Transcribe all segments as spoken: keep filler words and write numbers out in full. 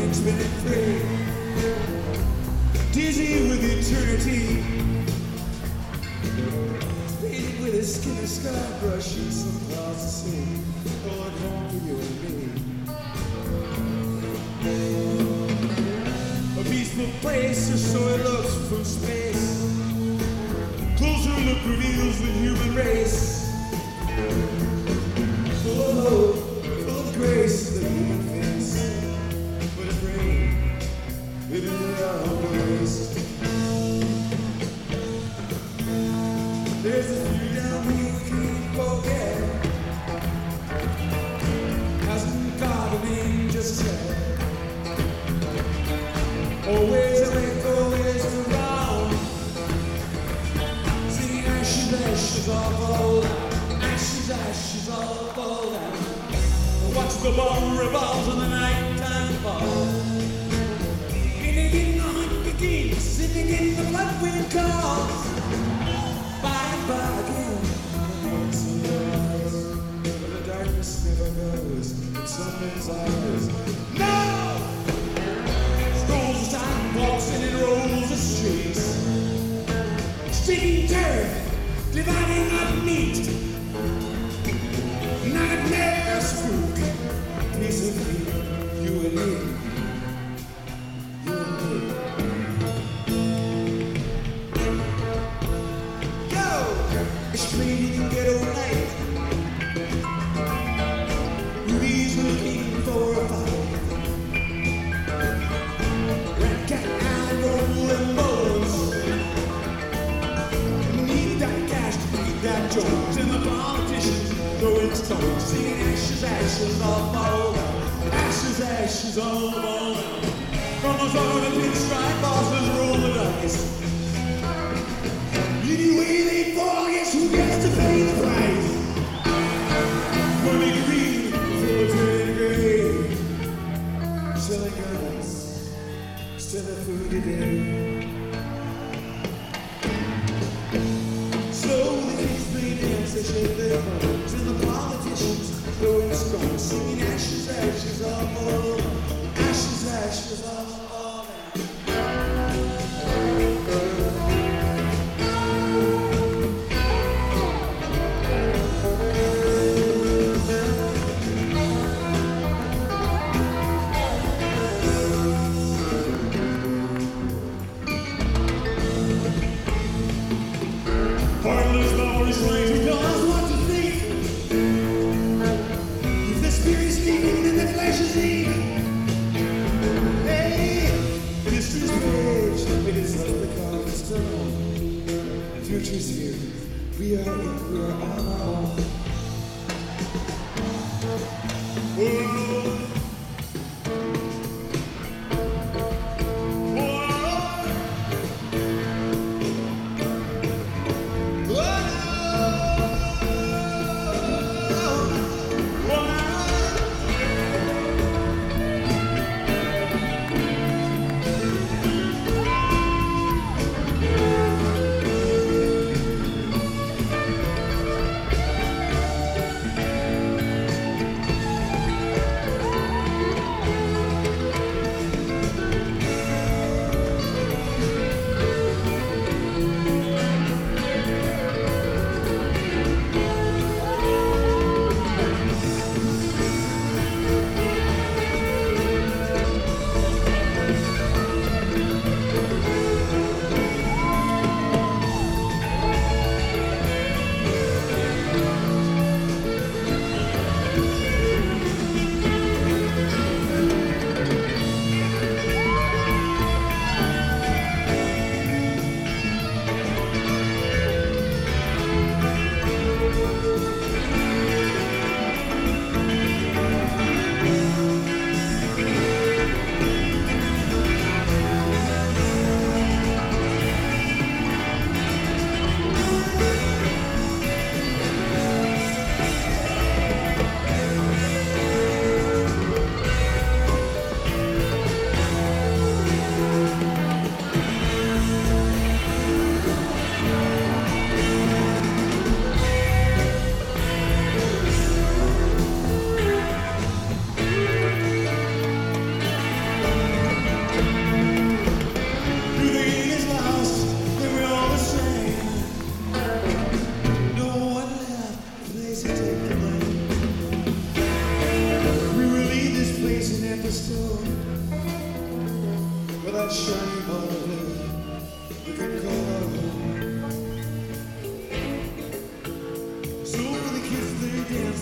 legs spinning free, dizzy with eternity, painted with his skin and sky brushing some clouds to see, going home for you and me. A peaceful place, or so it looks from space. Closer look reveals the human race. Full of hope, full of grace, the human face. But it's rain, it is always. There's a freedom you can't forget. Hasn't got a name just yet. Always awake, always around. Singing ashes, ashes all fall down. Ashes, ashes all fall down. Watch the bomb revolve in the nighttime fall. Beginning on it begins, sitting in the blood wind calls. By and by again, once in your eyes. But the darkness never goes, and something's always no! Strolls time, walks in and rolls the streets. Sticking terror, dividing up meat. Nightmare spook, piece of me, you and me. You and me. Yo, it's bleeding ghetto night. Rudy's looking for a fight. Rat cat and rolling bones. Need that cash, need that Jones, and the politicians throwing stones, singing ashes, ashes all fall down. Ashes, ashes all fall down. From us all the pinstripe bosses roll the dice. Anyway they fall, guess who gets to pay the price? Money green, filtered gray. Selling guns, selling food today. Slowly kids play dance, they shake their bones, and the politicians throwing stones, singing ashes, ashes all fall down. Ashes, ashes all fall down. Heartless flowers trying to tell us what to think. If the spirit's speaking, then the flesh is evil. Hey, history's page, it is like the carved stone. The future's here, we are in, we are on our own. Oh.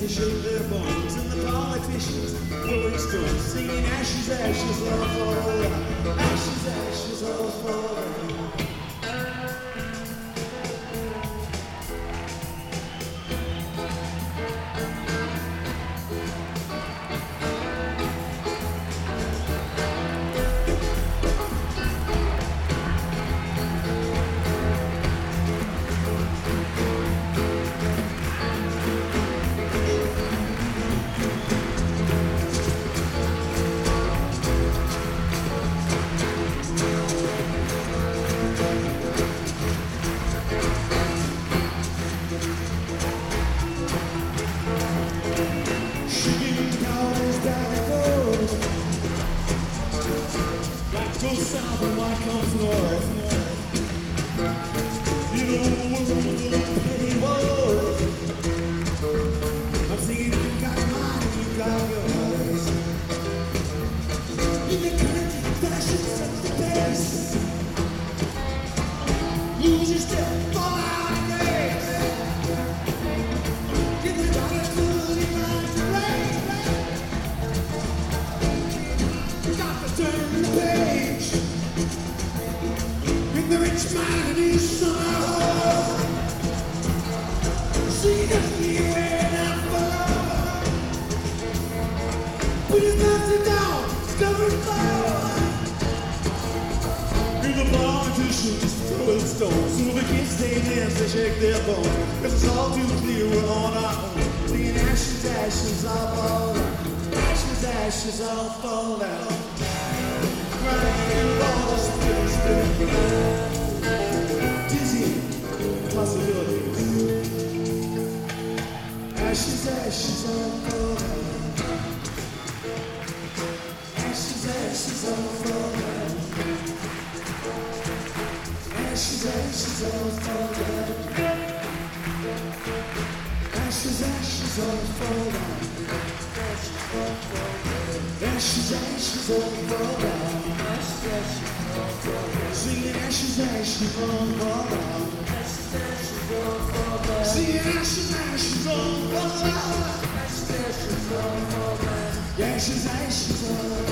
they shake their bones, and the politicians, rolling stones, singing ashes, ashes, all fall down. Ashes, ashes, all fall down. South and white comes north. You know what's a little petty war. I'm singing, you got mine, you got yours. In the country, fashion sets the pace. Lose your step, fall out of grace. Get the dollar to the line to race. Got to turn the page. The rich man and his son. See the fear and follow. Put his mountain down, discover his power. Hear the politicians throwing stones. So the kids they dance, they shake their bones. Cause it's all too clear we're on our own. Seeing ashes, ashes all fall down. Ashes, ashes all fall down. Crying all the spirits still. Dizzy possibilities. Ashes, ashes all fall down. Ashes, ashes all fall down. Ashes, ashes all fall down. Ashes, ashes all fall down. Ashes, ashes all fall down. Singing ashes, ashes all fall down. Singing ashes, ashes all fall down. Ashes, ashes all fall down. Ashes, ashes all fall down.